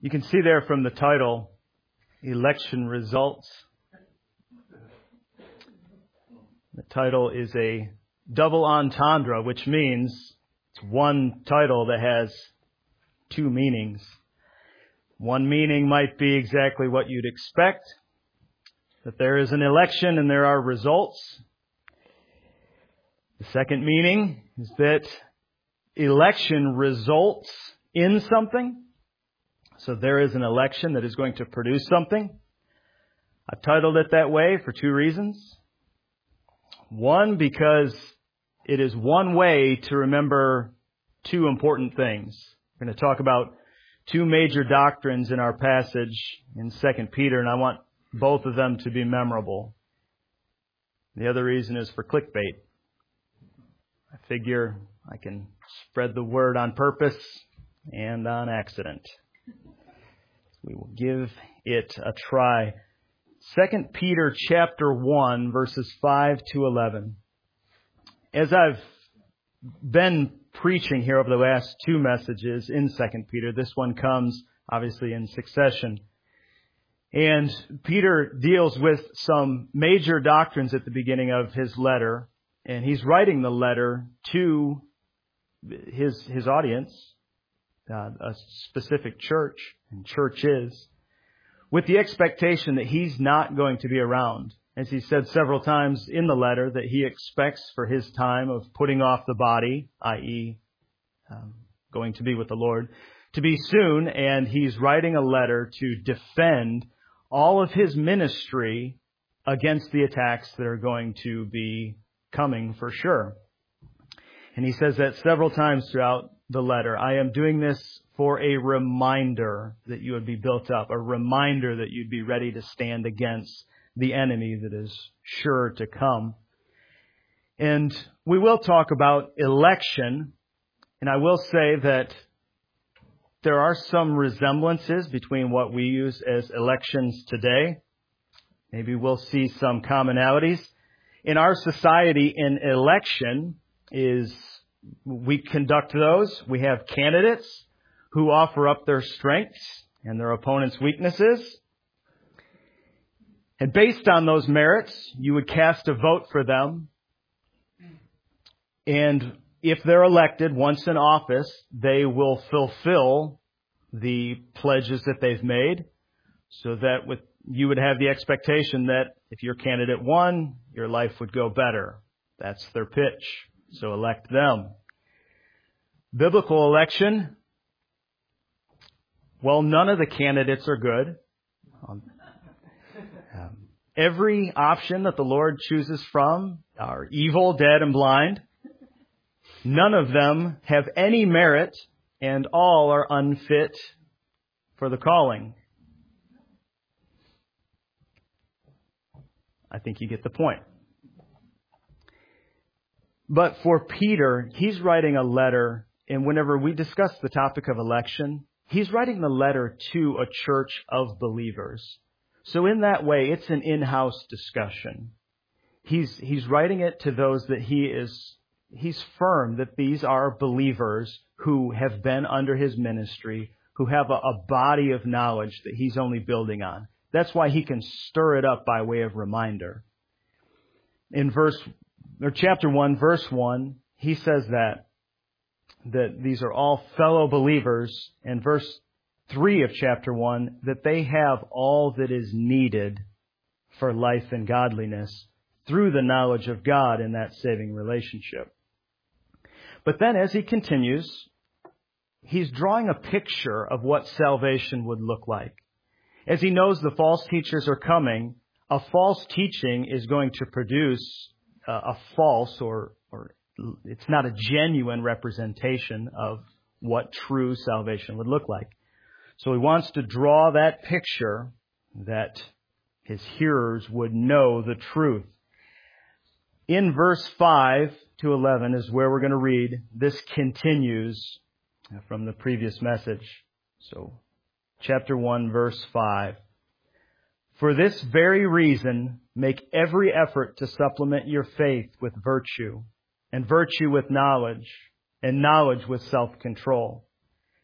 You can see there from the title, Election Results. The title is a double entendre, which means it's one title that has two meanings. One meaning might be exactly what you'd expect, that there is an election and there are results. The second meaning is that election results in something. So there is an election that is going to produce something. I've titled it that way for two reasons. One, because it is one way to remember two important things. We're going to talk about two major doctrines in our passage in 2 Peter, and I want both of them to be memorable. The other reason is for clickbait. I figure I can spread the word on purpose and on accident. We will give it a try. 2 Peter chapter 1, verses 5 to 11. As I've been preaching here over the last two messages in 2 Peter, this one comes obviously in succession. And Peter deals with some major doctrines at the beginning of his letter. And he's writing the letter to his audience, a specific church and churches, with the expectation that he's not going to be around. As he said several times in the letter, that he expects for his time of putting off the body, i.e., going to be with the Lord, to be soon. And he's writing a letter to defend all of his ministry against the attacks that are going to be coming for sure. And he says that several times throughout the letter. I am doing this for a reminder that you would be built up, a reminder that you'd be ready to stand against the enemy that is sure to come. And we will talk about election, and I will say that there are some resemblances between what we use as elections today. Maybe we'll see some commonalities. In our society, an election is, we conduct those. We have candidates who offer up their strengths and their opponents' weaknesses. And based on those merits, you would cast a vote for them. And if they're elected once in office, they will fulfill the pledges that they've made, so that you would have the expectation that if your candidate won, your life would go better. That's their pitch. So elect them. Biblical election, well, none of the candidates are good. Every option that the Lord chooses from are evil, dead, and blind. None of them have any merit, and all are unfit for the calling. I think you get the point. But for Peter, he's writing a letter, and whenever we discuss the topic of election, he's writing the letter to a church of believers. So in that way, it's an in-house discussion. He's writing it to those that he's firm that these are believers who have been under his ministry, who have a body of knowledge that he's only building on. That's why he can stir it up by way of reminder. In chapter 1, verse 1, he says that these are all fellow believers. In verse 3 of chapter 1, that they have all that is needed for life and godliness through the knowledge of God in that saving relationship. But then as he continues, he's drawing a picture of what salvation would look like. As he knows the false teachers are coming, a false teaching is going to produce a false or it's not a genuine representation of what true salvation would look like. So he wants to draw that picture that his hearers would know the truth. In verse 5 to 11 is where we're going to read. This continues from the previous message. So, chapter 1, verse 5. For this very reason, make every effort to supplement your faith with virtue, and virtue with knowledge, and knowledge with self-control,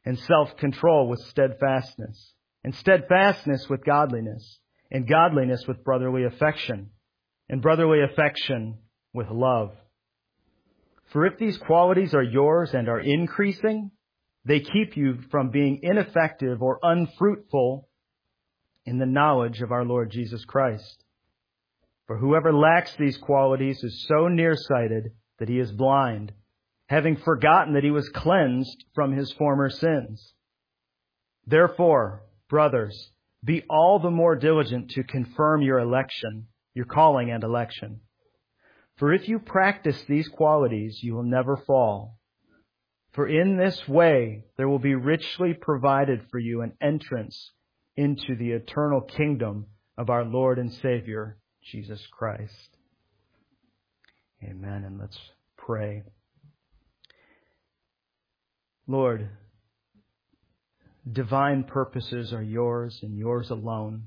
and self-control with steadfastness, and steadfastness with godliness, and godliness with brotherly affection, and brotherly affection with love. For if these qualities are yours and are increasing, they keep you from being ineffective or unfruitful in the knowledge of our Lord Jesus Christ. For whoever lacks these qualities is so nearsighted that he is blind, having forgotten that he was cleansed from his former sins. Therefore, brothers, be all the more diligent to confirm your election, your calling and election. For if you practice these qualities, you will never fall. For in this way there will be richly provided for you an entrance into the eternal kingdom of our Lord and Savior, Jesus Christ. Amen. And let's pray. Lord, divine purposes are yours and yours alone.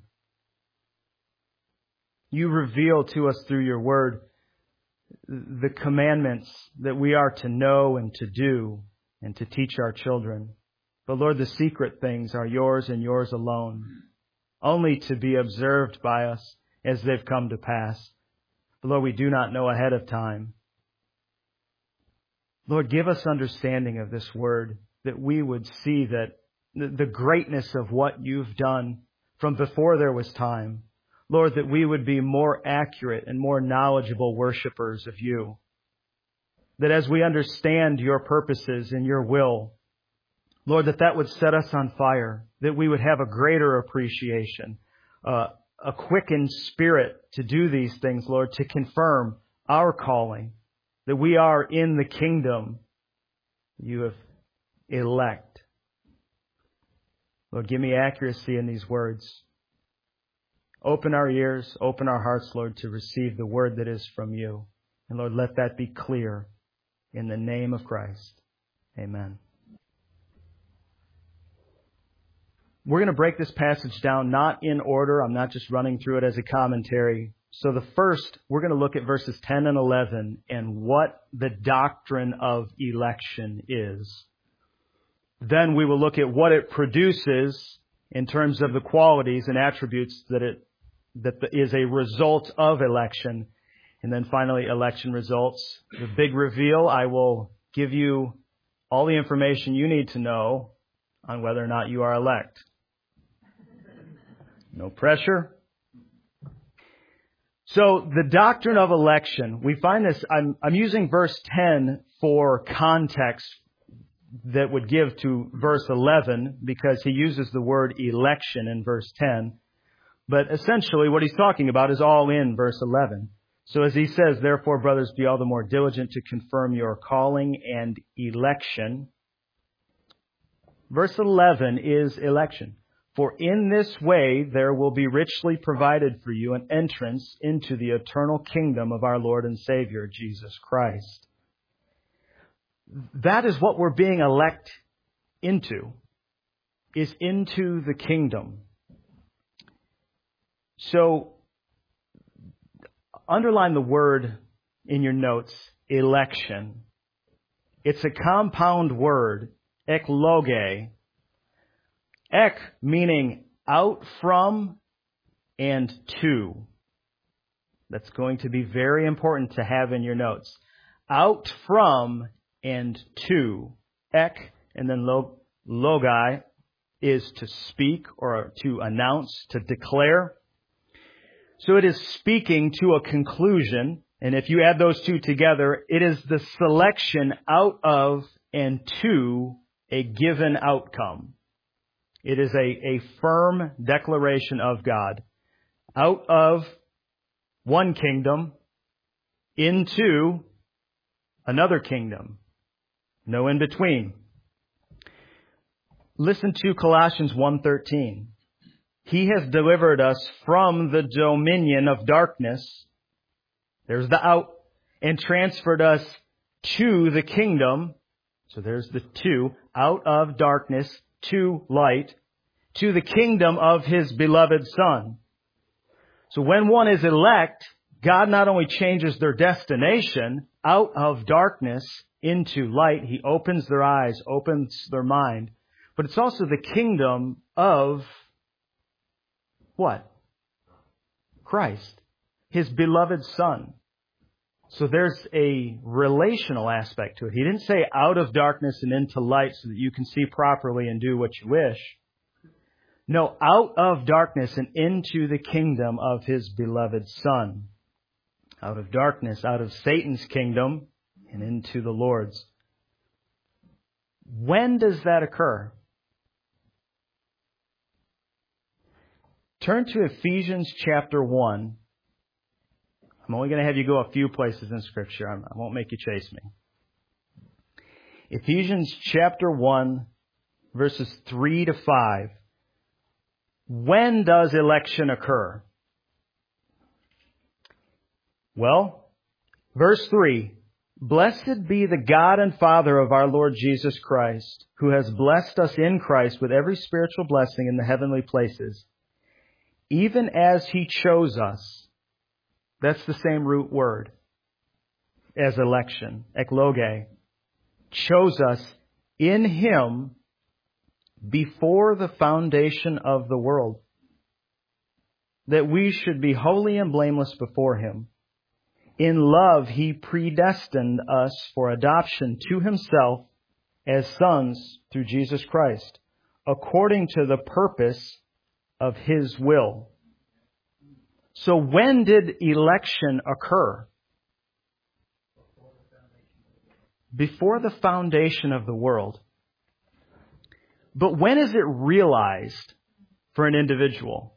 You reveal to us through your word the commandments that we are to know and to do and to teach our children. But Lord, the secret things are yours and yours alone, only to be observed by us as they've come to pass. But Lord, we do not know ahead of time. Lord, give us understanding of this word, that we would see that the greatness of what you've done from before there was time. Lord, that we would be more accurate and more knowledgeable worshipers of you. That as we understand your purposes and your will, Lord, that would set us on fire, that we would have a greater appreciation, a quickened spirit to do these things, Lord, to confirm our calling, that we are in the kingdom you have elect. Lord, give me accuracy in these words. Open our ears, open our hearts, Lord, to receive the word that is from you. And Lord, let that be clear in the name of Christ. Amen. We're going to break this passage down not in order. I'm not just running through it as a commentary. So the first, we're going to look at verses 10 and 11 and what the doctrine of election is. Then we will look at what it produces in terms of the qualities and attributes that is a result of election. And then finally, election results. The big reveal, I will give you all the information you need to know on whether or not you are elect. No pressure. So the doctrine of election, we find this, I'm using verse 10 for context that would give to verse 11 because he uses the word election in verse 10. But essentially what he's talking about is all in verse 11. So as he says, therefore, brothers, be all the more diligent to confirm your calling and election. Verse 11 is election. For in this way there will be richly provided for you an entrance into the eternal kingdom of our Lord and Savior, Jesus Christ. That is what we're being elect into, is into the kingdom. So, underline the word in your notes, election. It's a compound word, ekloge. Ek meaning out from and to. That's going to be very important to have in your notes. Out from and to. Ek and then logai is to speak or to announce, to declare. So it is speaking to a conclusion. And if you add those two together, it is the selection out of and to a given outcome. It is a firm declaration of God. Out of one kingdom into another kingdom. No in between. Listen to Colossians 1:13. He has delivered us from the dominion of darkness. There's the out. And transferred us to the kingdom. So there's the to. Out of darkness to light. To the kingdom of His beloved Son. So when one is elect, God not only changes their destination out of darkness into light. He opens their eyes, opens their mind. but it's also the kingdom of what? Christ, His beloved Son. So there's a relational aspect to it. He didn't say out of darkness and into light so that you can see properly and do what you wish. No, out of darkness and into the kingdom of His beloved Son. Out of darkness, out of Satan's kingdom, and into the Lord's. When does that occur? Turn to Ephesians chapter 1. I'm only going to have you go a few places in Scripture. I won't make you chase me. Ephesians chapter 1, verses 3 to 5. When does election occur? Well, verse 3. Blessed be the God and Father of our Lord Jesus Christ, who has blessed us in Christ with every spiritual blessing in the heavenly places, even as He chose us. That's the same root word as election, ekloge. Chose us in Him before the foundation of the world, that we should be holy and blameless before Him. In love, He predestined us for adoption to Himself as sons through Jesus Christ, according to the purpose of His will. So when did election occur? Before the foundation of the world. But when is it realized for an individual?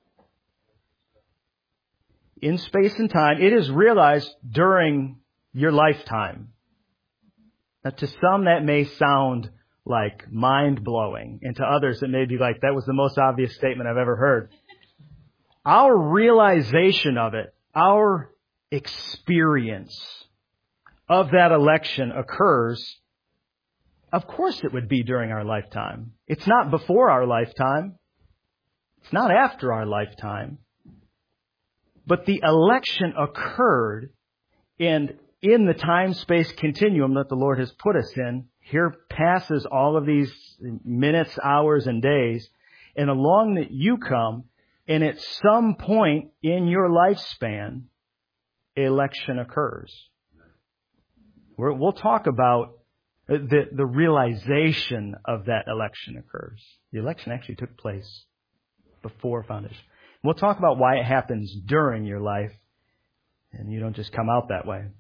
In space and time, it is realized during your lifetime. Now, to some that may sound like mind-blowing, and to others it may be like, that was the most obvious statement I've ever heard. Our realization of it, our experience of that election occurs, of course it would be during our lifetime. It's not before our lifetime. It's not after our lifetime. But the election occurred, and in the time-space continuum that the Lord has put us in, here passes all of these minutes, hours, and days, and along that you come, and at some point in your lifespan, election occurs. We'll talk about the realization of that election occurs. The election actually took place before foundation. We'll talk about why it happens during your life, and you don't just come out that way.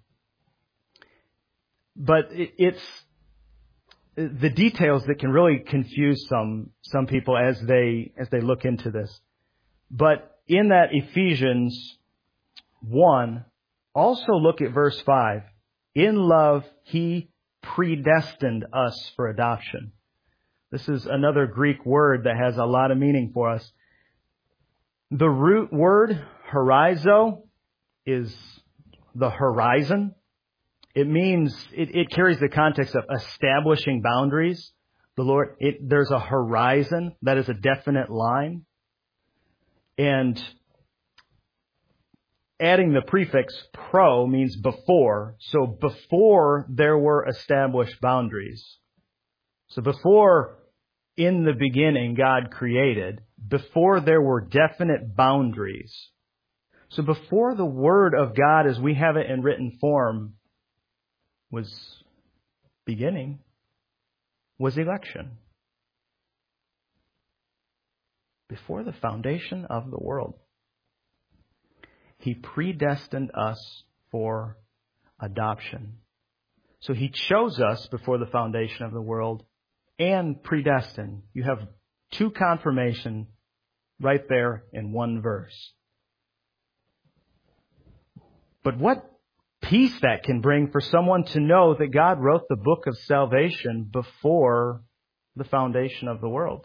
But it's the details that can really confuse some people as they look into this. But in that Ephesians 1, also look at verse 5. In love, He predestined us for adoption. This is another Greek word that has a lot of meaning for us. The root word, horizo, is the horizon. It means, it carries the context of establishing boundaries. There's a horizon that is a definite line. And adding the prefix pro means before. So before there were established boundaries. So before in the beginning God created, before there were definite boundaries. So before the Word of God as we have it in written form was beginning, was election. Before the foundation of the world, He predestined us for adoption. So He chose us before the foundation of the world and predestined. You have two confirmation right there in one verse. But what peace that can bring for someone to know that God wrote the book of salvation before the foundation of the world.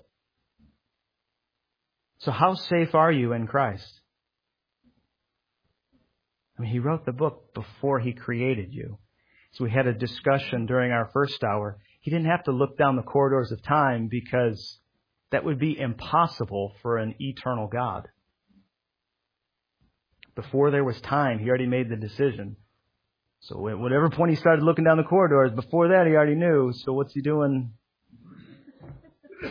So how safe are you in Christ? I mean, He wrote the book before He created you. So we had a discussion during our first hour. He didn't have to look down the corridors of time because that would be impossible for an eternal God. Before there was time, He already made the decision. So at whatever point He started looking down the corridors, before that He already knew. So what's He doing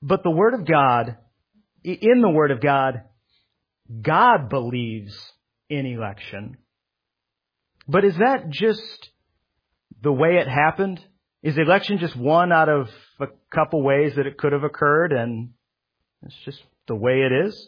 But the Word of God, in the Word of God, God believes in election. But is that just the way it happened? Is election just one out of a couple ways that it could have occurred and it's just the way it is?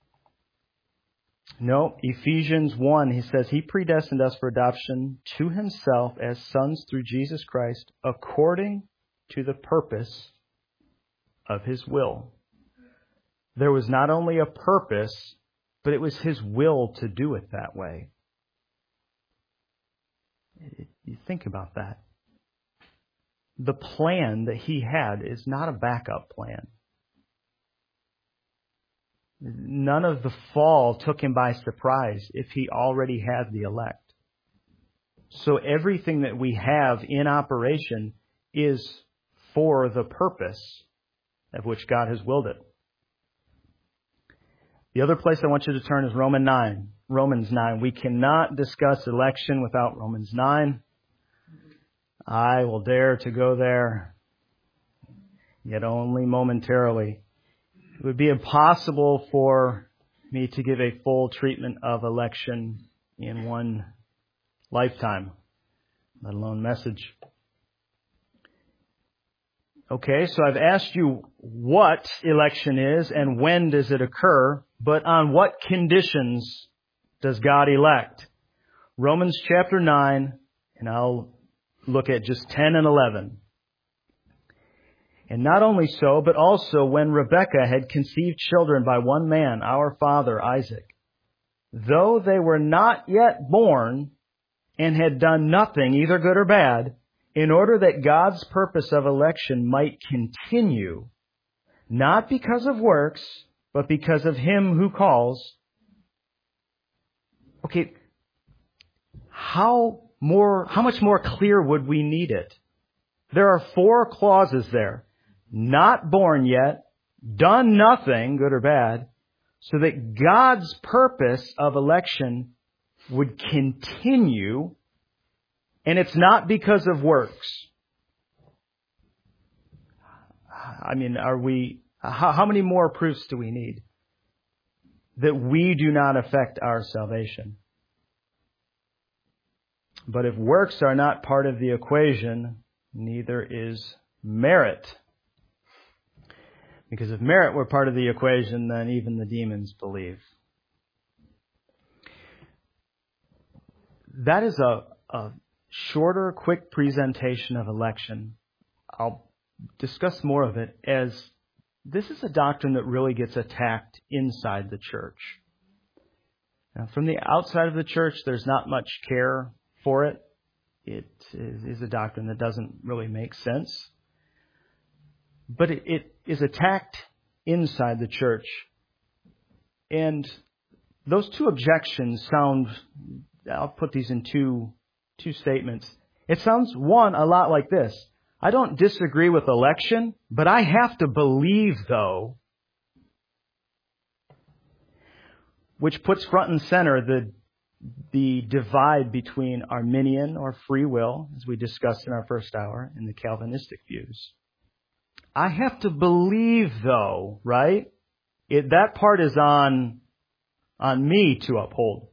No, Ephesians 1, he says, He predestined us for adoption to Himself as sons through Jesus Christ, according to the purpose of His will. There was not only a purpose, but it was His will to do it that way. You think about that. The plan that He had is not a backup plan. None of the fall took Him by surprise if He already had the elect. So everything that we have in operation is for the purpose of which God has willed it. The other place I want you to turn is Romans 9. We cannot discuss election without Romans 9. I will dare to go there, yet only momentarily. It would be impossible for me to give a full treatment of election in one lifetime, let alone message. Okay, so I've asked you what election is and when does it occur, but on what conditions does God elect? Romans chapter 9, and I'll look at just 10 and 11. And not only so, but also when Rebekah had conceived children by one man, our father Isaac, though they were not yet born and had done nothing, either good or bad, in order that God's purpose of election might continue, not because of works, but because of Him who calls. Okay, how much more clear would we need it? There are 4 clauses there. Not born yet, done nothing, good or bad, so that God's purpose of election would continue, and it's not because of works. I mean, how many more proofs do we need that we do not affect our salvation? But if works are not part of the equation, neither is merit. Because if merit were part of the equation, then even the demons believe. That is a shorter, quick presentation of election. I'll discuss more of it as this is a doctrine that really gets attacked inside the church. Now, from the outside of the church, there's not much care for it. It is a doctrine that doesn't really make sense. But it is attacked inside the church. And those 2 objections sound, I'll put these in two statements. It sounds, one, a lot like this. I don't disagree with election, but I have to believe, though, which puts front and center the divide between Arminian or free will, as we discussed in our first hour, and the Calvinistic views. I have to believe, though, right? That part is on me to uphold.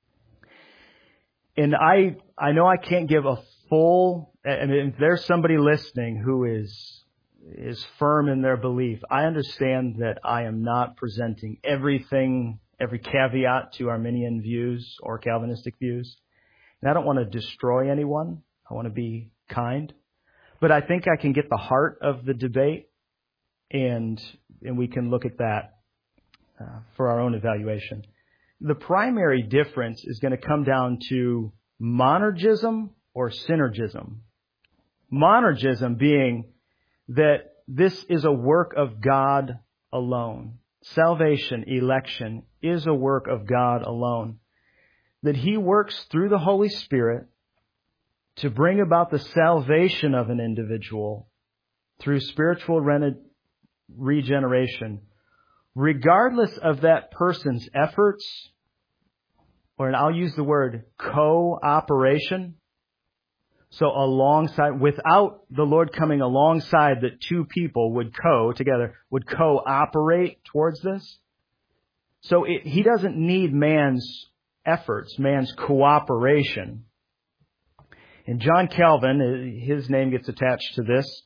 And I know I can't give a full, I mean, if there's somebody listening who is firm in their belief, I understand that I am not presenting everything, every caveat to Arminian views or Calvinistic views. And I don't want to destroy anyone. I want to be kind. But I think I can get the heart of the debate, and we can look at that for our own evaluation. The primary difference is going to come down to monergism or synergism. Monergism being that this is a work of God alone. Salvation, election, is a work of God alone. That He works through the Holy Spirit to bring about the salvation of an individual through spiritual regeneration, regardless of that person's efforts, or I'll use the word cooperation, So alongside, without the Lord coming alongside, that two people would cooperate towards this. So He doesn't need man's efforts, man's cooperation. And John Calvin, his name gets attached to this.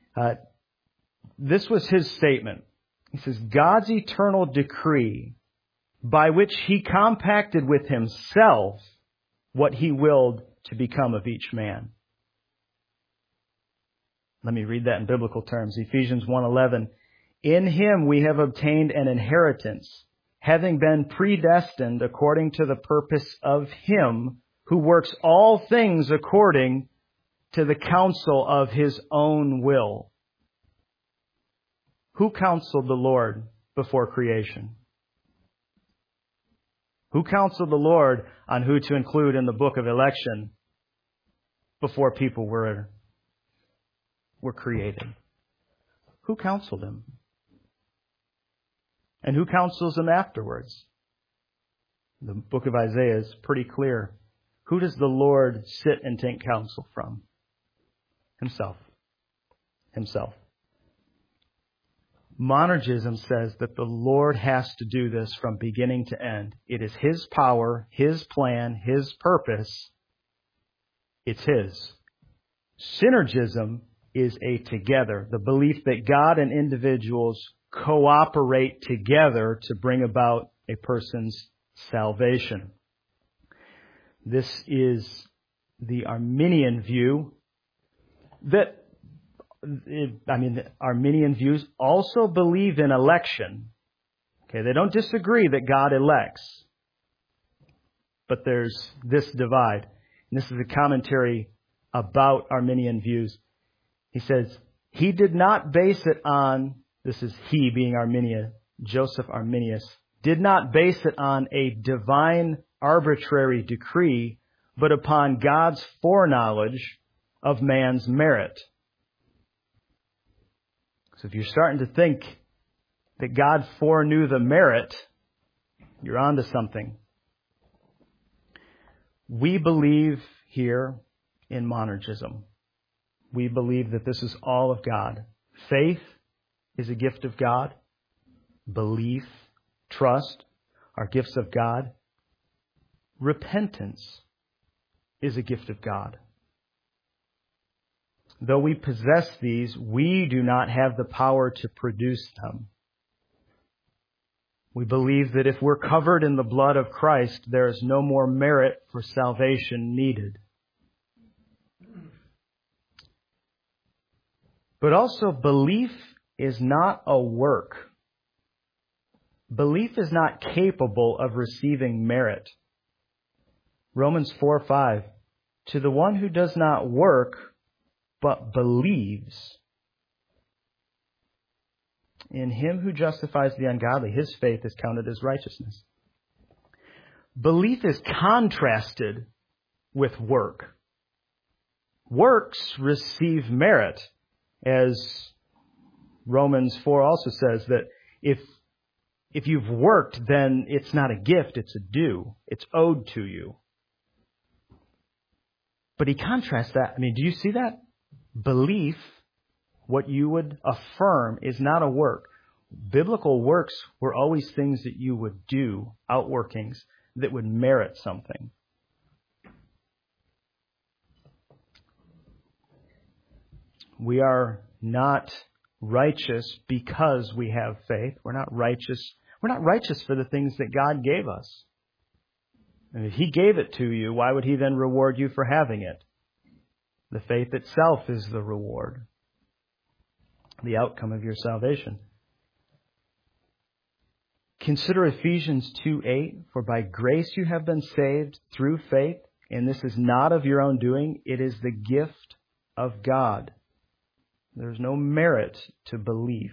This was his statement. He says, God's eternal decree by which He compacted with Himself what He willed to become of each man. Let me read that in biblical terms. Ephesians 1:11. In Him we have obtained an inheritance, having been predestined according to the purpose of Him who works all things according to the counsel of His own will. Who counseled the Lord before creation? Who counseled the Lord on who to include in the book of election before people were created? Who counseled Him? And who counsels Him afterwards? The book of Isaiah is pretty clear. Who does the Lord sit and take counsel from? Himself. Himself. Monergism says that the Lord has to do this from beginning to end. It is His power, His plan, His purpose. It's His. Synergism is a together, the belief that God and individuals cooperate together to bring about a person's salvation. This is the Arminian view the Arminian views also believe in election. Okay, they don't disagree that God elects. But there's this divide. And this is a commentary about Arminian views. He says, he did not base it on, this is he being Arminian, Joseph Arminius, did not base it on a divine arbitrary decree, but upon God's foreknowledge of man's merit. So if you're starting to think that God foreknew the merit, you're onto something. We believe here in monergism. We believe that this is all of God. Faith is a gift of God. Belief, trust are gifts of God. Repentance is a gift of God. Though we possess these, we do not have the power to produce them. We believe that if we're covered in the blood of Christ, there is no more merit for salvation needed. But also, belief is not a work. Belief is not capable of receiving merit. Romans 4:5, to the one who does not work, but believes in Him who justifies the ungodly, his faith is counted as righteousness. Belief is contrasted with work. Works receive merit, as Romans 4 also says that if you've worked, then it's not a gift, it's a due. It's owed to you. But he contrasts that. Do you see that? Belief, what you would affirm, is not a work. Biblical works were always things that you would do, outworkings that would merit something. We are not righteous because we have faith. We're not righteous. We're not righteous for the things that God gave us. And if He gave it to you, why would He then reward you for having it? The faith itself is the reward, the outcome of your salvation. Consider Ephesians 2:8, for by grace you have been saved through faith, and this is not of your own doing, it is the gift of God. There's no merit to belief.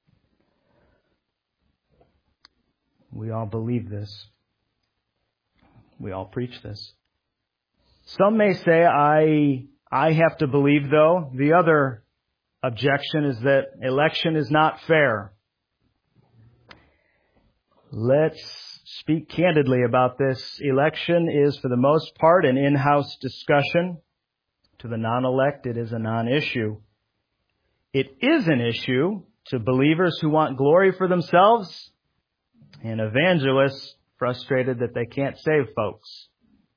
We all believe this. We all preach this. Some may say, I have to believe, though. The other objection is that election is not fair. Let's speak candidly about this. Election is, for the most part, an in-house discussion. To the non-elect, it is a non-issue. It is an issue to believers who want glory for themselves and evangelists frustrated that they can't save folks.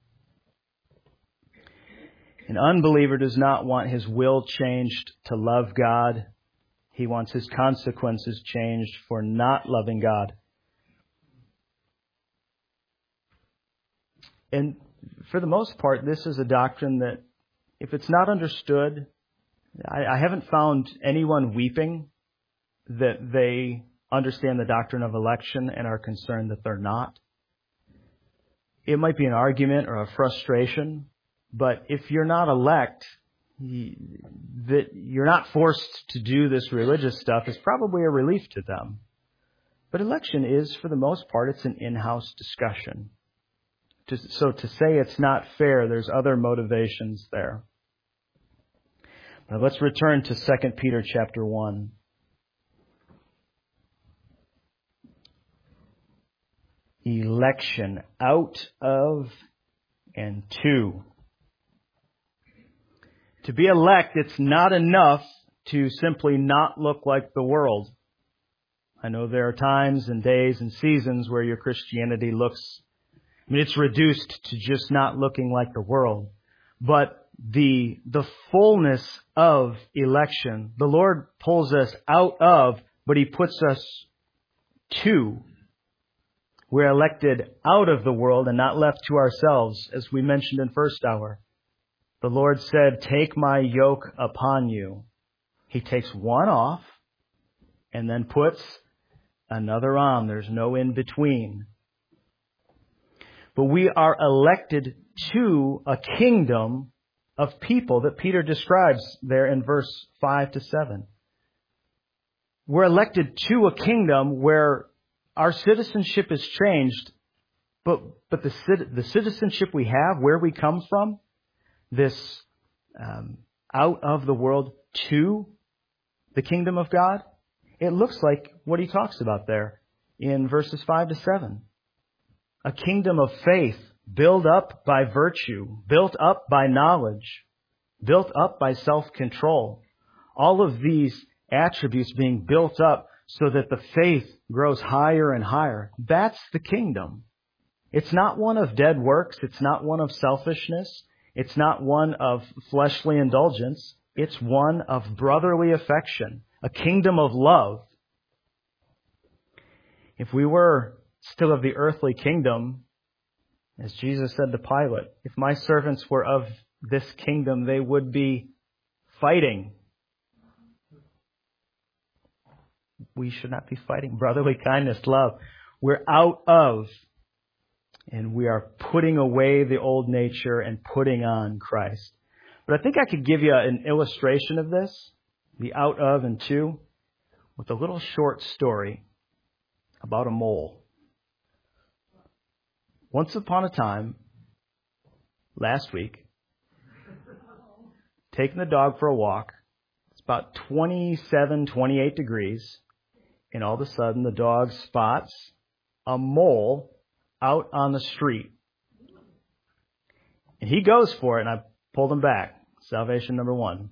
An unbeliever does not want his will changed to love God. He wants his consequences changed for not loving God. And for the most part, this is a doctrine that, if it's not understood, I haven't found anyone weeping that they understand the doctrine of election and are concerned that they're not. It might be an argument or a frustration, but if you're not elect, that you're not forced to do this religious stuff is probably a relief to them. But election is, for the most part, it's an in-house discussion. So to say it's not fair, there's other motivations there. Now let's return to 2 Peter chapter 1. Election, out of and to. To be elect, it's not enough to simply not look like the world. I know there are times and days and seasons where your Christianity looks, it's reduced to just not looking like the world. But the fullness of election, the Lord pulls us out of, but He puts us to. We're elected out of the world and not left to ourselves, as we mentioned in first hour. The Lord said, "Take my yoke upon you." He takes one off and then puts another on. There's no in between. But we are elected to a kingdom of people that Peter describes there in verse 5 to 7. We're elected to a kingdom where our citizenship is changed, but the citizenship we have, where we come from, this out of the world to the kingdom of God, it looks like what he talks about there in verses 5 to 7. A kingdom of faith, built up by virtue, built up by knowledge, built up by self-control. All of these attributes being built up so that the faith grows higher and higher. That's the kingdom. It's not one of dead works. It's not one of selfishness. It's not one of fleshly indulgence. It's one of brotherly affection, a kingdom of love. If we were still of the earthly kingdom, as Jesus said to Pilate, if my servants were of this kingdom, they would be fighting. We should not be fighting. Brotherly kindness, love. We're out of, and we are putting away the old nature and putting on Christ. But I think I could give you an illustration of this, the out of and to, with a little short story about a mole. Once upon a time, last week, taking the dog for a walk. It's about 27, 28 degrees. And all of a sudden, the dog spots a mole out on the street. And he goes for it, and I pulled him back. Salvation number one.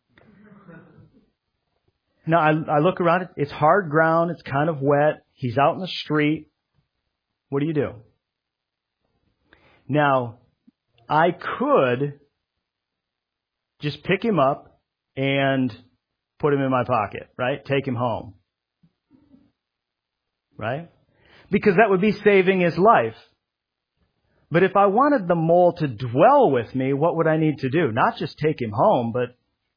Now, I look around. It's hard ground. It's kind of wet. He's out in the street. What do you do? Now, I could just pick him up and put him in my pocket, right? Take him home. Right? Because that would be saving his life. But if I wanted the mole to dwell with me, what would I need to do? Not just take him home, but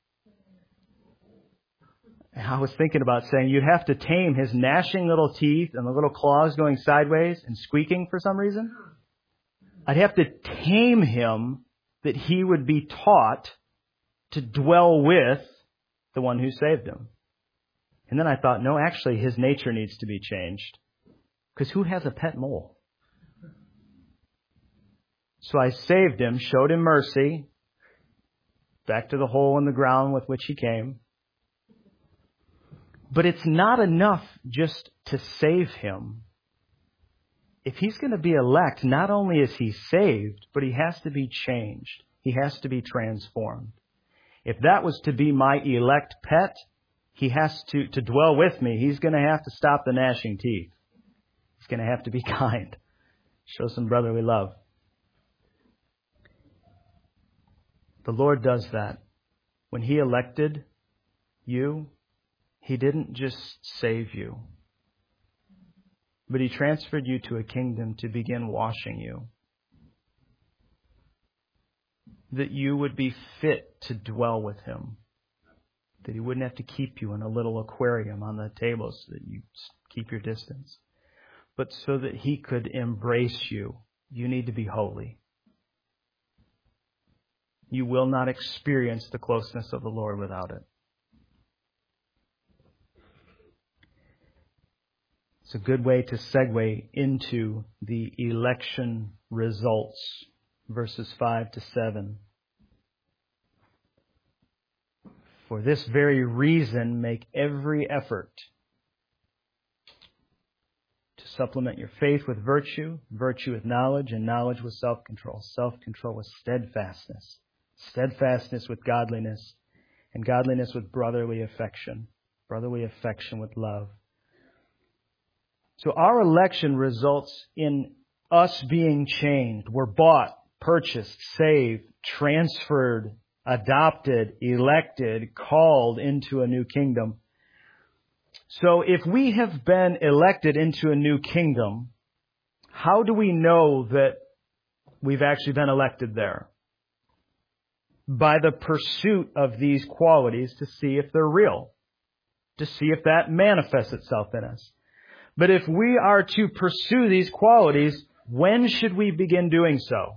I was thinking about saying you'd have to tame his gnashing little teeth and the little claws going sideways and squeaking for some reason. I'd have to tame him that he would be taught to dwell with the one who saved him. And then I thought, no, actually, his nature needs to be changed. Because who has a pet mole? So I saved him, showed him mercy, back to the hole in the ground with which he came. But it's not enough just to save him. If he's going to be elect, not only is he saved, but he has to be changed. he has to be transformed. If that was to be my elect pet, he has to dwell with me. He's going to have to stop the gnashing teeth. He's going to have to be kind. Show some brotherly love. The Lord does that. When he elected you, he didn't just save you, but he transferred you to a kingdom to begin washing you, that you would be fit to dwell with him, that he wouldn't have to keep you in a little aquarium on the table so that you keep your distance, but so that he could embrace you. You need to be holy. You will not experience the closeness of the Lord without it. It's a good way to segue into the election results, verses 5 to 7. For this very reason, make every effort to supplement your faith with virtue, virtue with knowledge, and knowledge with self-control, self-control with steadfastness, steadfastness with godliness, and godliness with brotherly affection with love. So our election results in us being changed. We're bought, purchased, saved, transferred, adopted, elected, called into a new kingdom. So if we have been elected into a new kingdom, how do we know that we've actually been elected there? By the pursuit of these qualities to see if they're real, to see if that manifests itself in us. But if we are to pursue these qualities, when should we begin doing so?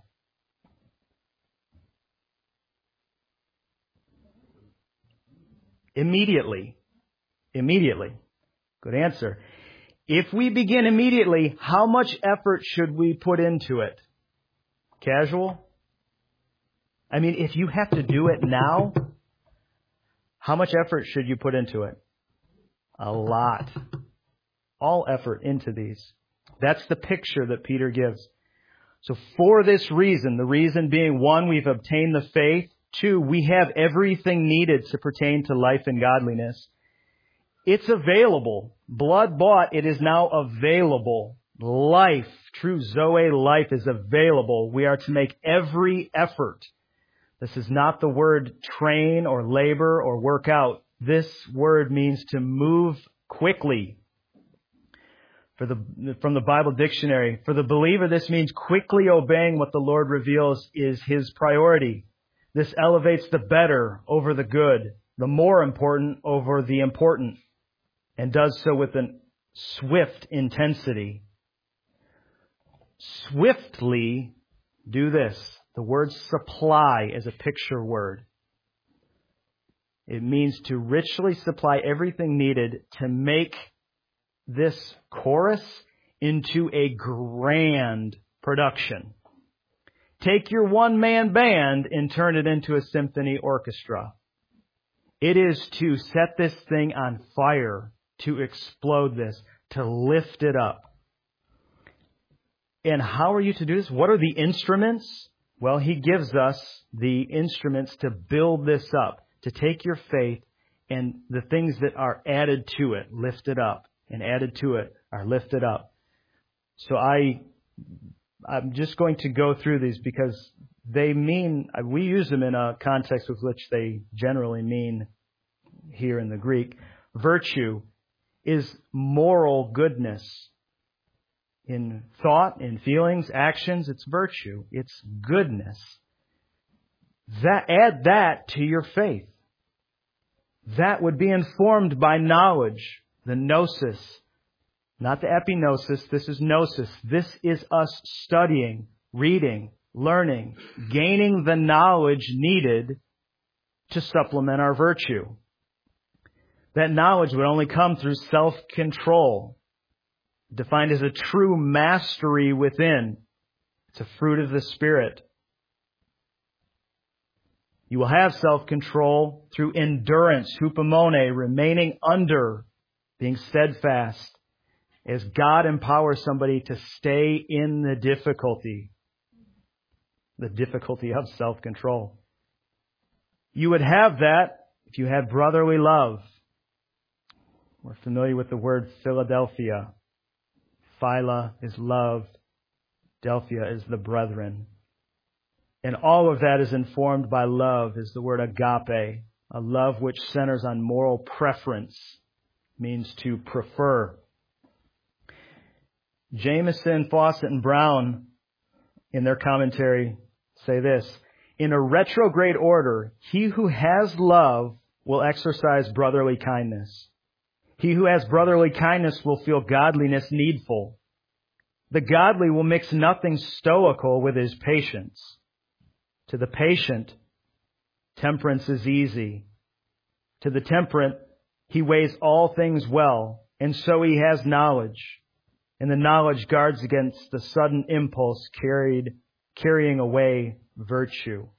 Immediately. Immediately. Good answer. If we begin immediately, how much effort should we put into it? Casual? I mean, if you have to do it now, how much effort should you put into it? A lot. All effort into these. That's the picture that Peter gives. So for this reason, the reason being, 1, we've obtained the faith. 2, we have everything needed to pertain to life and godliness. It's available. Blood bought, it is now available. Life, true Zoe life is available. We are to make every effort. This is not the word train or labor or work out. This word means to move quickly. From the Bible dictionary, for the believer, this means quickly obeying what the Lord reveals is his priority. This elevates the better over the good, the more important over the important, and does so with a swift intensity. Swiftly do this. The word supply is a picture word. It means to richly supply everything needed to make this chorus into a grand production. Take your one-man band and turn it into a symphony orchestra. It is to set this thing on fire, to explode this, to lift it up. And how are you to do this? What are the instruments? Well, he gives us the instruments to build this up, to take your faith and the things that are added to it, lift it up, and added to it are lifted up. So I'm just going to go through these because they mean, we use them in a context with which they generally mean here in the Greek. Virtue is moral goodness. In thought, in feelings, actions, it's virtue. It's goodness. Add that to your faith. That would be informed by knowledge. The gnosis, not the epignosis, this is gnosis. This is us studying, reading, learning, gaining the knowledge needed to supplement our virtue. That knowledge would only come through self-control, defined as a true mastery within. It's a fruit of the Spirit. You will have self-control through endurance, hupomone, remaining under, being steadfast, as God empowers somebody to stay in the difficulty. the difficulty of self-control. You would have that if you had brotherly love. We're familiar with the word Philadelphia. Phila is love. Delphia is the brethren. And all of that is informed by love, is the word agape, a love which centers on moral preference, means to prefer. Jameson, Fawcett, and Brown, in their commentary, say this: in a retrograde order, he who has love will exercise brotherly kindness. He who has brotherly kindness will feel godliness needful. The godly will mix nothing stoical with his patience. To the patient, temperance is easy. To the temperate, he weighs all things well, and so he has knowledge. And the knowledge guards against the sudden impulse carrying away virtue.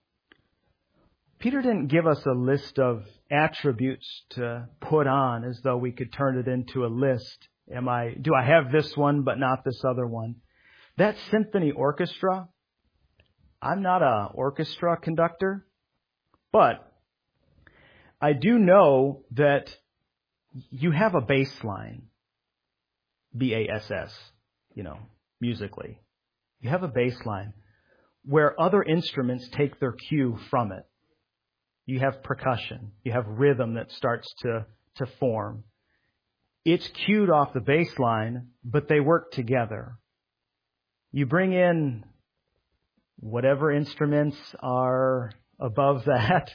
Peter didn't give us a list of attributes to put on as though we could turn it into a list. Do I have this one but not this other one? That symphony orchestra, I'm not an orchestra conductor, but I do know that you have a bass line, B-A-S-S, musically. You have a bass line where other instruments take their cue from it. You have percussion. You have rhythm that starts to form. It's cued off the bass line, but they work together. You bring in whatever instruments are above that,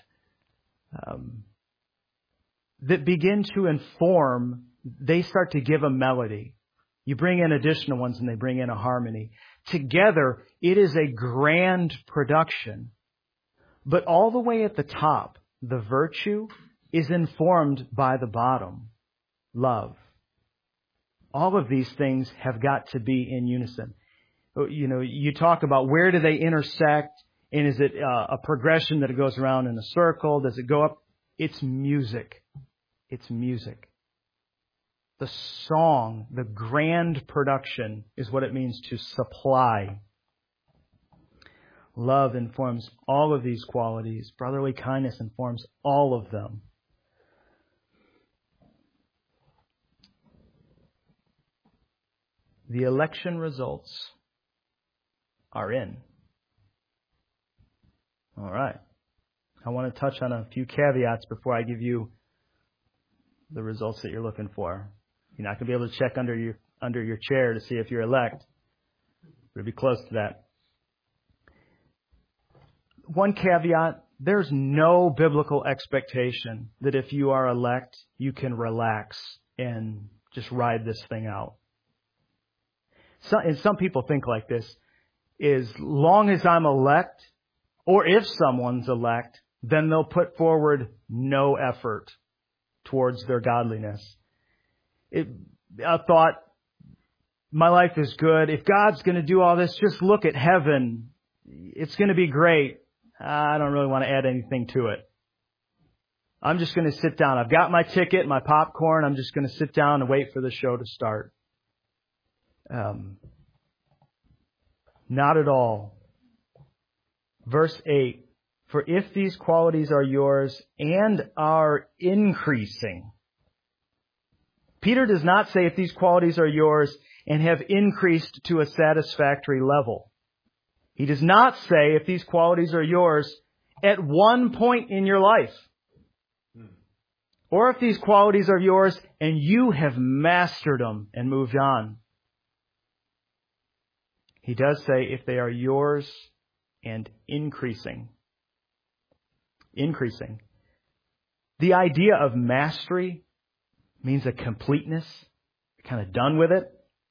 that begin to inform, they start to give a melody. You bring in additional ones and they bring in a harmony. Together, it is a grand production. But all the way at the top, the virtue is informed by the bottom, love. All of these things have got to be in unison. You talk about where do they intersect, and is it a progression that it goes around in a circle? Does it go up? It's music. It's music. The song, the grand production, is what it means to supply. Love informs all of these qualities. Brotherly kindness informs all of them. The election results are in. All right. I want to touch on a few caveats before I give you the results that you're looking for. You're not going to be able to check under your chair to see if you're elect. We'll be close to that. One caveat, there's no biblical expectation that if you are elect, you can relax and just ride this thing out. And some people think like this: as long as I'm elect, or if someone's elect, then they'll put forward no effort towards their godliness. I thought, my life is good. If God's going to do all this, just look at heaven. It's going to be great. I don't really want to add anything to it. I'm just going to sit down. I've got my ticket, my popcorn. I'm just going to sit down and wait for the show to start. Not at all. Verse 8, for if these qualities are yours and are increasing. Peter does not say if these qualities are yours and have increased to a satisfactory level. He does not say if these qualities are yours at one point in your life. Or if these qualities are yours and you have mastered them and moved on. He does say if they are yours and increasing. Increasing. The idea of mastery means a completeness. You're kind of done with it.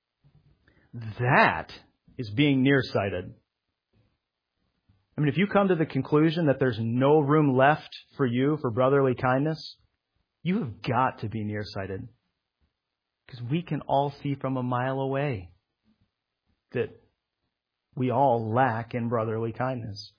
That is being nearsighted. I mean, if you come to the conclusion that there's no room left for you for brotherly kindness, you have got to be nearsighted. Because we can all see from a mile away that we all lack in brotherly kindness.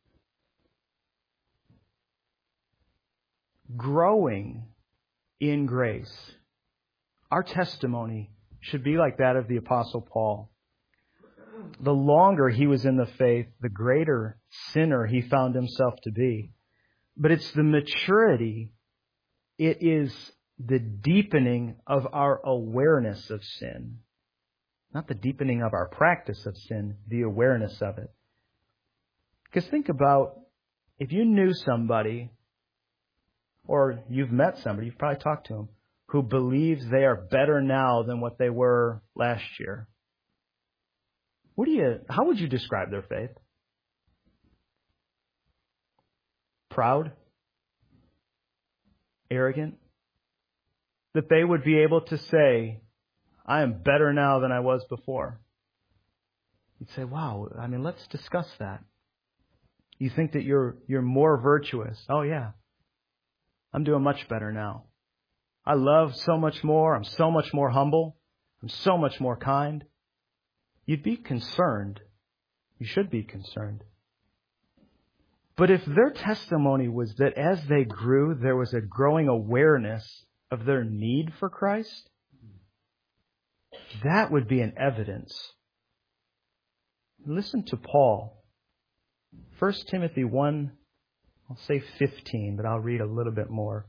Growing in grace. Our testimony should be like that of the Apostle Paul. the longer he was in the faith, the greater sinner he found himself to be. But it's the maturity. It is the deepening of our awareness of sin. Not the deepening of our practice of sin, the awareness of it. Because think about, if you knew somebody, or you've met somebody, you've probably talked to them, who believes they are better now than what they were last year. How would you describe their faith? Proud? Arrogant? That they would be able to say, I am better now than I was before. You'd say, wow, let's discuss that. You think that you're more virtuous. Oh yeah. I'm doing much better now. I love so much more. I'm so much more humble. I'm so much more kind. You'd be concerned. You should be concerned. But if their testimony was that as they grew, there was a growing awareness of their need for Christ, that would be an evidence. Listen to Paul. 1 Timothy 1, I'll say 15, but I'll read a little bit more.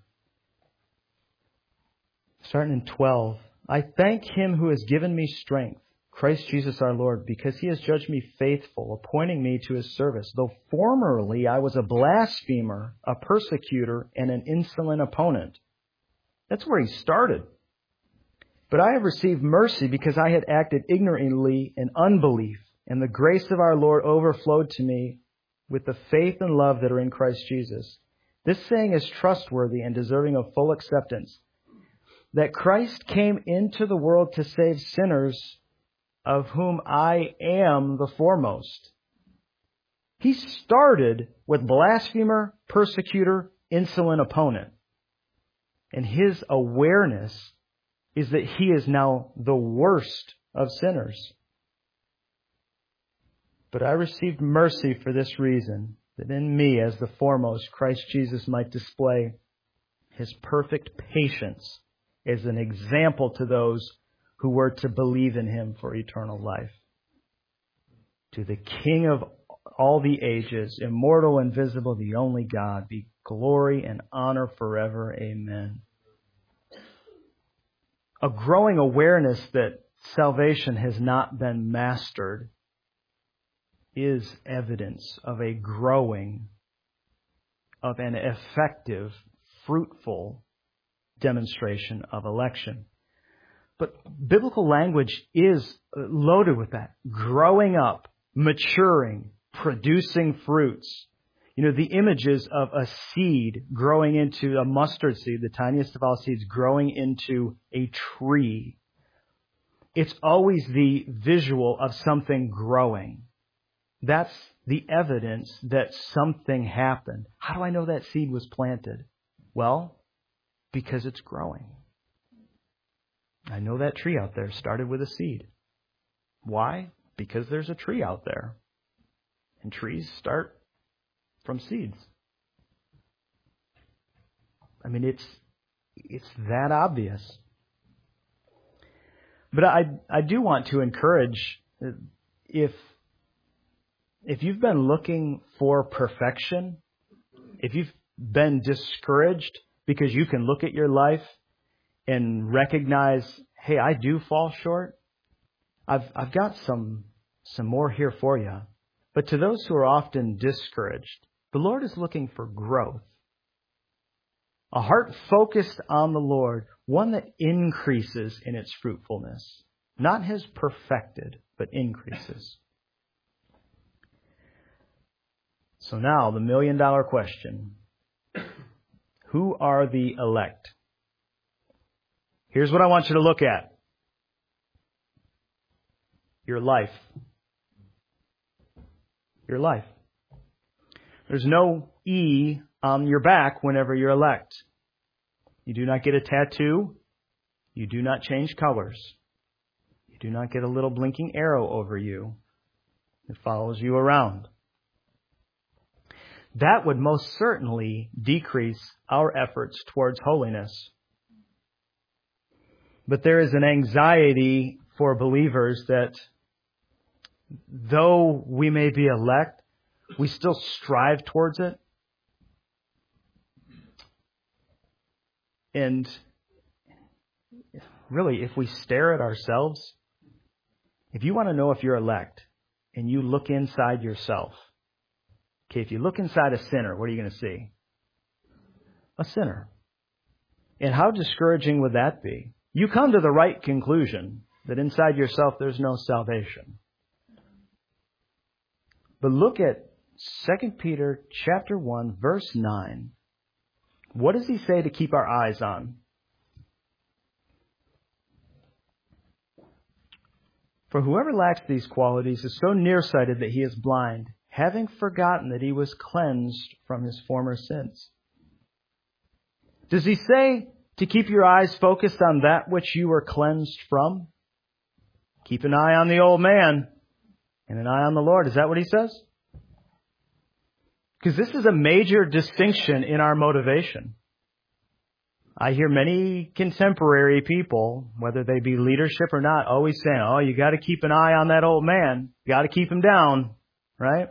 Starting in 12. I thank Him who has given me strength, Christ Jesus our Lord, because He has judged me faithful, appointing me to His service. Though formerly I was a blasphemer, a persecutor, and an insolent opponent. That's where he started. But I have received mercy because I had acted ignorantly in unbelief, and the grace of our Lord overflowed to me with the faith and love that are in Christ Jesus. This saying is trustworthy and deserving of full acceptance, that Christ came into the world to save sinners, of whom I am the foremost. He started with blasphemer, persecutor, insolent opponent. And his awareness is that he is now the worst of sinners. But I received mercy for this reason, that in me, as the foremost, Christ Jesus might display His perfect patience as an example to those who were to believe in Him for eternal life. To the King of all the ages, immortal, invisible, the only God, be glory and honor forever. Amen. A growing awareness that salvation has not been mastered is evidence of a growing, of an effective, fruitful demonstration of election. But biblical language is loaded with that. Growing up, maturing, producing fruits. The images of a seed growing into a mustard seed, the tiniest of all seeds, growing into a tree. It's always the visual of something growing. That's the evidence that something happened. How do I know that seed was planted? Well, because it's growing. I know that tree out there started with a seed. Why? Because there's a tree out there. And trees start from seeds. It's that obvious. But I do want to encourage, if you've been looking for perfection, if you've been discouraged because you can look at your life and recognize, hey, I do fall short, I've got some more here for you. But to those who are often discouraged, the Lord is looking for growth. A heart focused on the Lord, one that increases in its fruitfulness. Not has perfected, but increases. So now, the $1 million question. Who are the elect? Here's what I want you to look at. Your life. Your life. There's no E on your back whenever you're elect. You do not get a tattoo. You do not change colors. You do not get a little blinking arrow over you. It follows you around. That would most certainly decrease our efforts towards holiness. But there is an anxiety for believers that though we may be elect, we still strive towards it. And really, if we stare at ourselves, if you want to know if you're elect and you look inside yourself, okay, if you look inside a sinner, what are you going to see? A sinner. And how discouraging would that be? You come to the right conclusion that inside yourself there's no salvation. But look at 2 Peter chapter 1, verse 9. What does he say to keep our eyes on? For whoever lacks these qualities is so nearsighted that he is blind, having forgotten that he was cleansed from his former sins. Does he say to keep your eyes focused on that which you were cleansed from? Keep an eye on the old man and an eye on the Lord. Is that what he says? Because this is a major distinction in our motivation. I hear many contemporary people, whether they be leadership or not, always saying, oh, you got to keep an eye on that old man. You got to keep him down, right?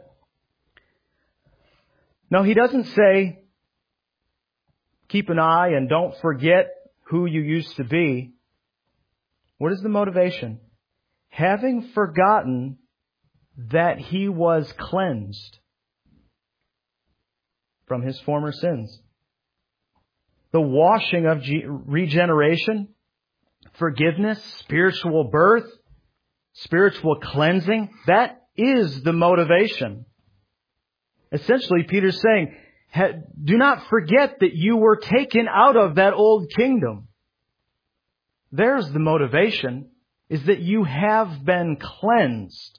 No, he doesn't say, keep an eye and don't forget who you used to be. What is the motivation? Having forgotten that he was cleansed from his former sins. The washing of regeneration, forgiveness, spiritual birth, spiritual cleansing, that is the motivation. Essentially, Peter's saying, do not forget that you were taken out of that old kingdom. There's the motivation, is that you have been cleansed.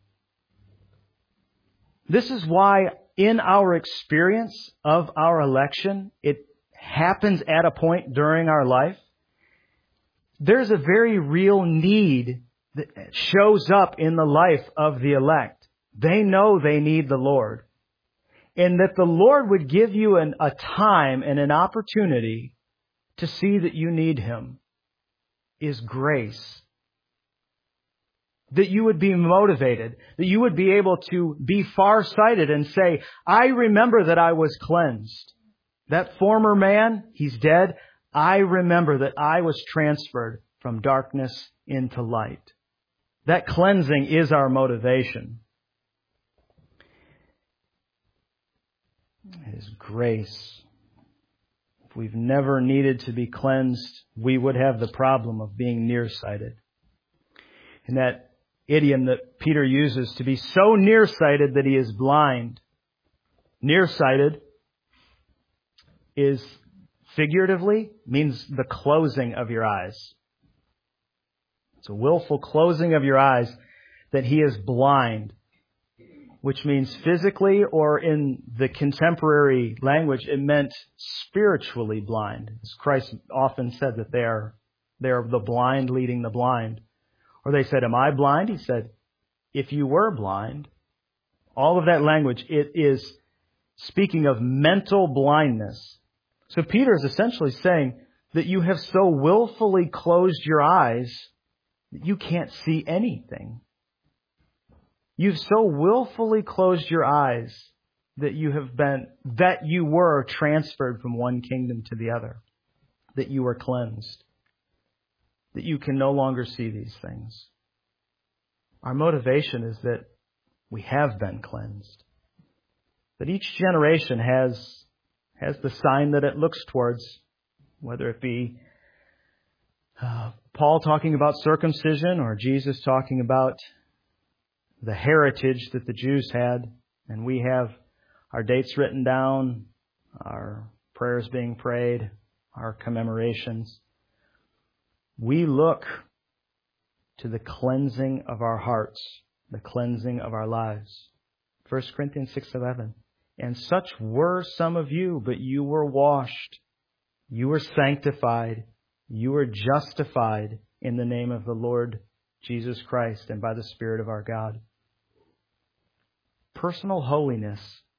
This is why in our experience of our election, it happens at a point during our life. There's a very real need that shows up in the life of the elect. They know they need the Lord. And that the Lord would give you a time and an opportunity to see that you need Him is grace. That you would be motivated, that you would be able to be farsighted and say, I remember that I was cleansed. That former man, he's dead. I remember that I was transferred from darkness into light. That cleansing is our motivation. It is grace. If we've never needed to be cleansed, we would have the problem of being nearsighted. And that idiom that Peter uses, to be so nearsighted that he is blind. Nearsighted is figuratively means the closing of your eyes. It's a willful closing of your eyes that he is blind, which means physically, or in the contemporary language, it meant spiritually blind. As Christ often said that they are the blind leading the blind. Or they said, am I blind? He said, if you were blind, all of that language, it is speaking of mental blindness. So Peter is essentially saying that you have so willfully closed your eyes that you can't see anything. You've so willfully closed your eyes that you were transferred from one kingdom to the other, that you were cleansed, that you can no longer see these things. Our motivation is that we have been cleansed. That each generation has the sign that it looks towards, whether it be Paul talking about circumcision or Jesus talking about the heritage that the Jews had, and we have our dates written down, our prayers being prayed, our commemorations. We look to the cleansing of our hearts, the cleansing of our lives. 1 Corinthians 6:11. And such were some of you, but you were washed, you were sanctified, you were justified in the name of the Lord Jesus Christ and by the Spirit of our God. Personal holiness,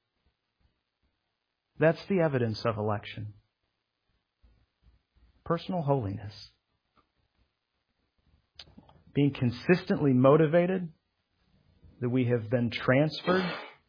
that's the evidence of election. Personal holiness. Being consistently motivated that we have been transferred.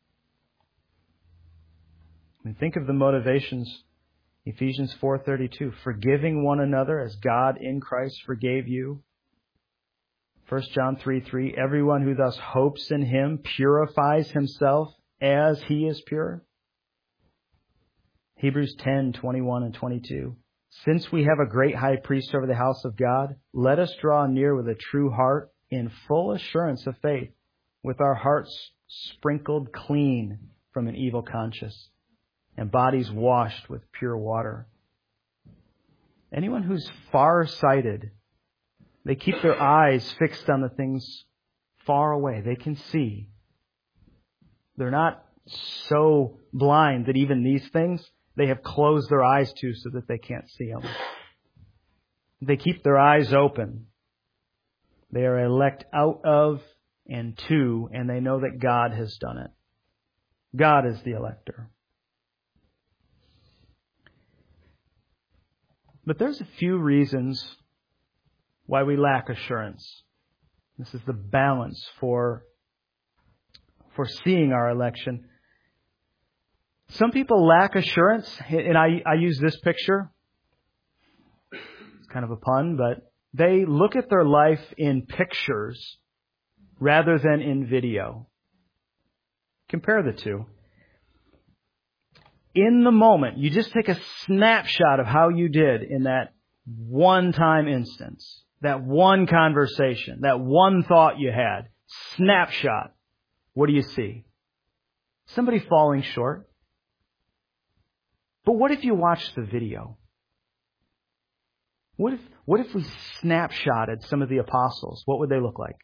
And think of the motivations. Ephesians 4:32, forgiving one another as God in Christ forgave you. 1 John 3:3, everyone who thus hopes in Him purifies himself as He is pure. Hebrews 10:21 and 22, since we have a great high priest over the house of God, let us draw near with a true heart in full assurance of faith, with our hearts sprinkled clean from an evil conscience and bodies washed with pure water. Anyone who's far-sighted, they keep their eyes fixed on the things far away. They can see. They're not so blind that even these things they have closed their eyes to so that they can't see them. They keep their eyes open. They are elect out of and to, and they know that God has done it. God is the elector. But there's a few reasons why we lack assurance. This is the balance for seeing our election. Some people lack assurance, and I use this picture. It's kind of a pun, but they look at their life in pictures rather than in video. Compare the two. In the moment, you just take a snapshot of how you did in that one-time instance, that one conversation, that one thought you had. Snapshot. What do you see? Somebody falling short. But what if you watch the video? What if we snapshotted some of the apostles? What would they look like?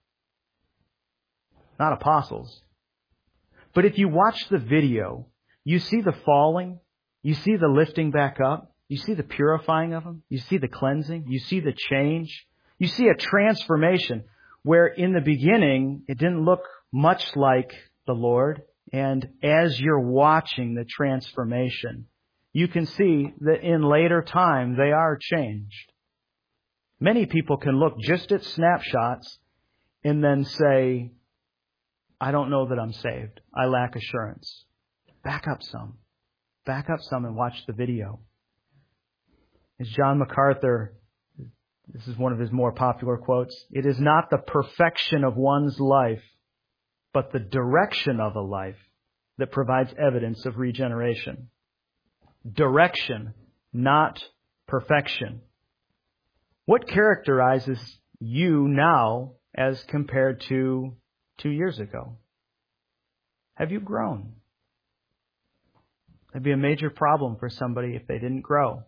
Not apostles. But if you watch the video, you see the falling, you see the lifting back up, you see the purifying of them, you see the cleansing, you see the change, you see a transformation where in the beginning it didn't look much like the Lord. And as you're watching the transformation, you can see that in later time they are changed. Many people can look just at snapshots and then say, I don't know that I'm saved. I lack assurance. Back up some. Back up some and watch the video. As John MacArthur, this is one of his more popular quotes, it is not the perfection of one's life, but the direction of a life that provides evidence of regeneration. Direction, not perfection. What characterizes you now as compared to 2 years ago? Have you grown? That'd be a major problem for somebody if they didn't grow.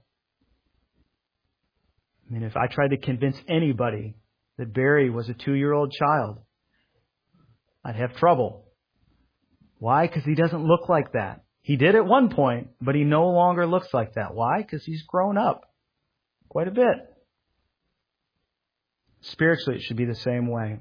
I mean, if I tried to convince anybody that Barry was a 2-year-old child, I'd have trouble. Why? Because he doesn't look like that. He did at one point, but he no longer looks like that. Why? Because he's grown up quite a bit. Spiritually, it should be the same way.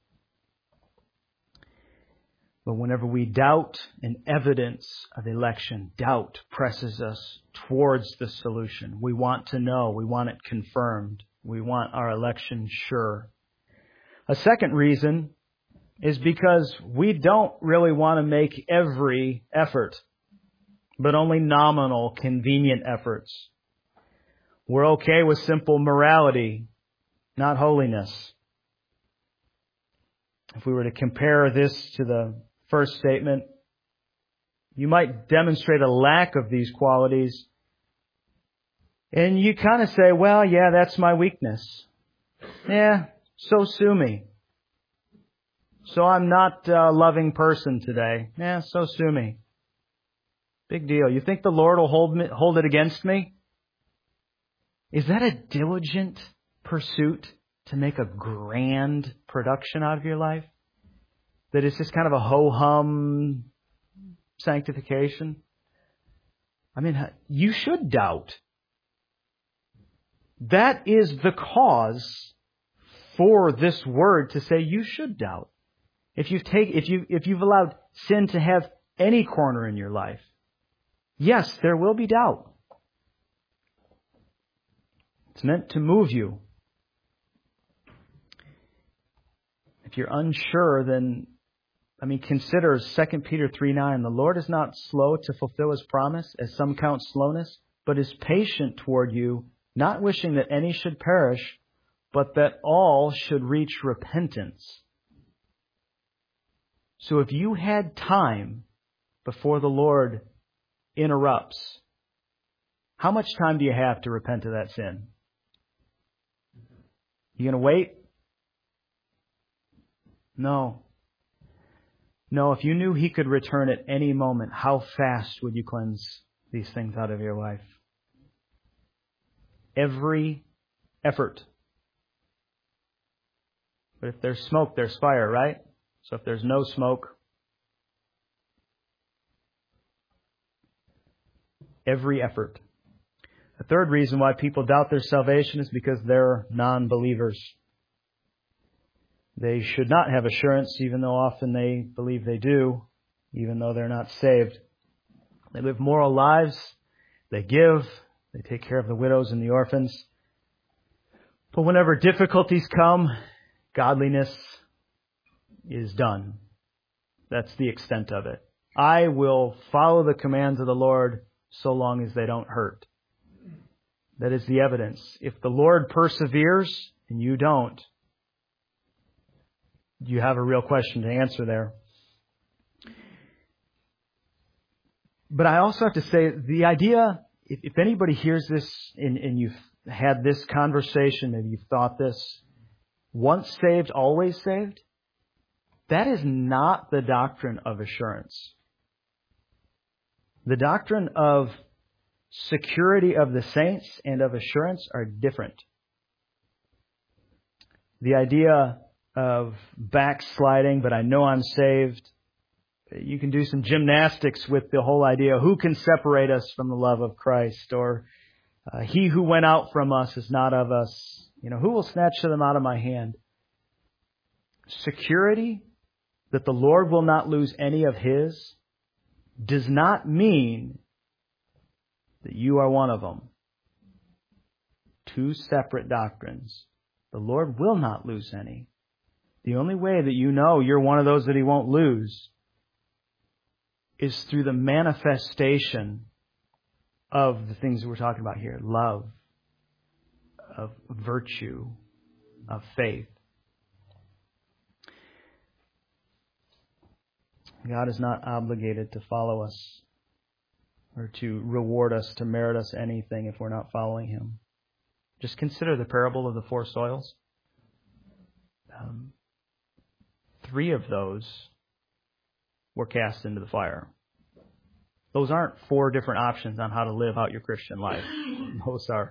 But whenever we doubt an evidence of election, doubt presses us towards the solution. We want to know. We want it confirmed. We want our election sure. A second reason is because we don't really want to make every effort, but only nominal, convenient efforts. We're okay with simple morality, not holiness. If we were to compare this to the first statement, you might demonstrate a lack of these qualities, and you kind of say, well, yeah, that's my weakness. Yeah, so sue me. So I'm not a loving person today. Yeah, so sue me. Big deal. You think the Lord will hold it against me? Is that a diligent pursuit to make a grand production out of your life? That it's just kind of a ho-hum sanctification? I mean, you should doubt. That is the cause for this word to say you should doubt. If you've allowed sin to have any corner in your life, yes, there will be doubt. It's meant to move you. If you're unsure, then Consider 2 Peter 3:9. The Lord is not slow to fulfill His promise, as some count slowness, but is patient toward you, not wishing that any should perish, but that all should reach repentance. So if you had time before the Lord interrupts, how much time do you have to repent of that sin? You going to wait? No. No, if you knew He could return at any moment, how fast would you cleanse these things out of your life? Every effort. But if there's smoke, there's fire, right? So if there's no smoke, every effort. The third reason why people doubt their salvation is because they're non-believers. They should not have assurance, even though often they believe they do, even though they're not saved. They live moral lives. They give. They take care of the widows and the orphans. But whenever difficulties come, godliness is done. That's the extent of it. I will follow the commands of the Lord so long as they don't hurt. That is the evidence. If the Lord perseveres and you don't, you have a real question to answer there. But I also have to say, the idea, if anybody hears this and you've had this conversation, maybe you've thought this, once saved, always saved, that is not the doctrine of assurance. The doctrine of security of the saints and of assurance are different. The idea of backsliding, but I know I'm saved. You can do some gymnastics with the whole idea, who can separate us from the love of Christ? Or he who went out from us is not of us. Who will snatch them out of my hand? Security that the Lord will not lose any of His does not mean that you are one of them. Two separate doctrines. The Lord will not lose any. The only way that you know you're one of those that He won't lose is through the manifestation of the things that we're talking about here. Love, of virtue, of faith. God is not obligated to follow us or to reward us, to merit us anything if we're not following Him. Just consider the parable of the 4 soils. 3 of those were cast into the fire. Those aren't 4 different options on how to live out your Christian life. Those are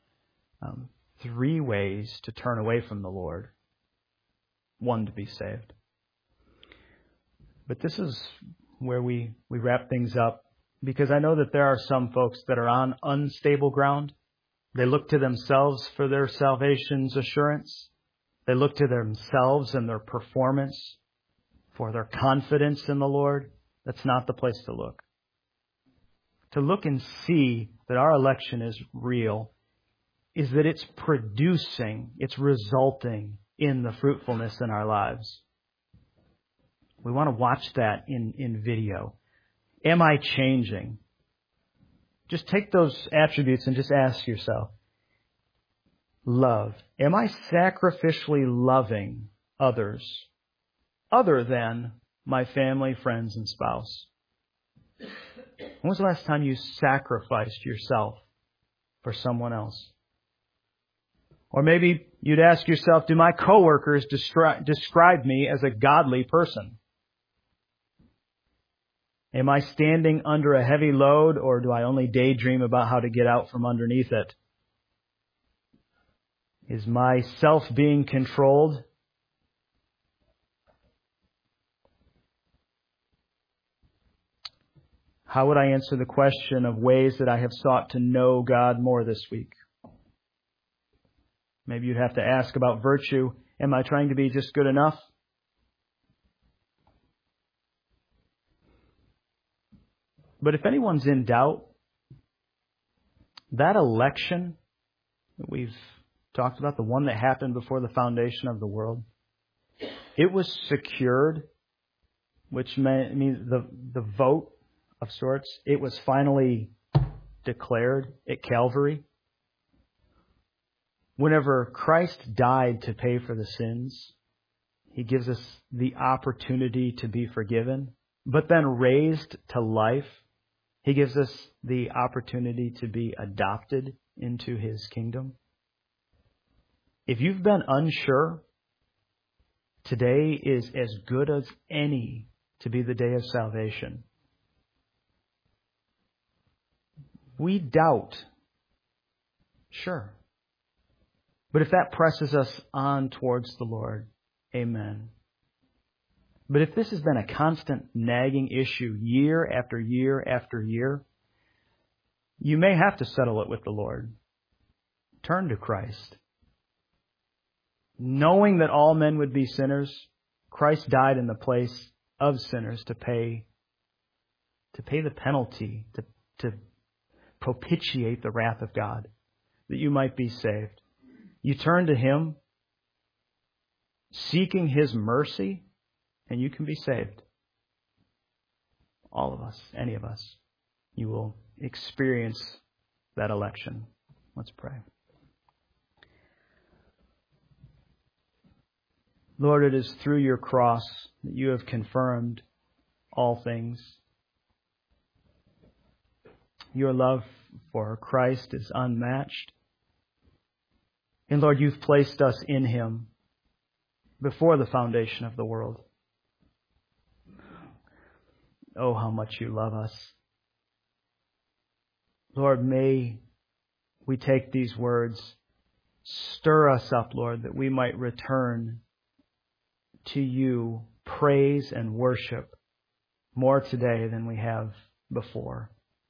3 ways to turn away from the Lord. 1 to be saved. But this is where we wrap things up, because I know that there are some folks that are on unstable ground. They look to themselves for their salvation's assurance. They look to themselves and their performance for their confidence in the Lord. That's not the place to look. To look and see that our election is real is that it's producing, it's resulting in the fruitfulness in our lives. We want to watch that in video. Am I changing? Just take those attributes and just ask yourself. Love. Am I sacrificially loving others other than my family, friends, and spouse? When was the last time you sacrificed yourself for someone else? Or maybe you'd ask yourself, do my coworkers describe me as a godly person? Am I standing under a heavy load, or do I only daydream about how to get out from underneath it? Is my self being controlled? How would I answer the question of ways that I have sought to know God more this week? Maybe you'd have to ask about virtue. Am I trying to be just good enough? But if anyone's in doubt, that election that we've talked about, the one that happened before the foundation of the world, it was secured which means the vote of sorts, it was finally declared at Calvary. Whenever Christ died to pay for the sins, He gives us the opportunity to be forgiven, but then raised to life, He gives us the opportunity to be adopted into His kingdom. If you've been unsure, today is as good as any to be the day of salvation. We doubt. Sure. But if that presses us on towards the Lord, amen. But if this has been a constant nagging issue year after year after year, you may have to settle it with the Lord. Turn to Christ. Knowing that all men would be sinners, Christ died in the place of sinners to pay the penalty, to propitiate the wrath of God, that you might be saved. You turn to Him, seeking His mercy, and you can be saved. All of us, any of us, you will experience that election. Let's pray. Lord, it is through your cross that you have confirmed all things. Your love for Christ is unmatched. And Lord, you've placed us in Him before the foundation of the world. Oh, how much you love us. Lord, may we take these words, stir us up, Lord, that we might return to you praise and worship more today than we have before.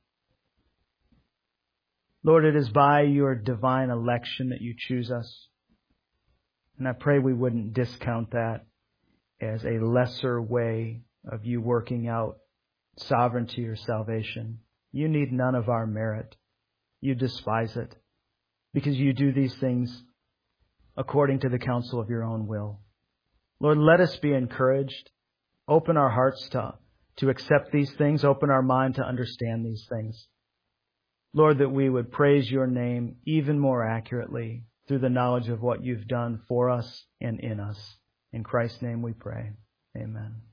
Lord, it is by your divine election that you choose us. And I pray we wouldn't discount that as a lesser way of you working out sovereignty or salvation. You need none of our merit. You despise it because you do these things according to the counsel of your own will. Lord, let us be encouraged. Open our hearts to accept these things. Open our mind to understand these things. Lord, that we would praise your name even more accurately through the knowledge of what you've done for us and in us. In Christ's name we pray. Amen.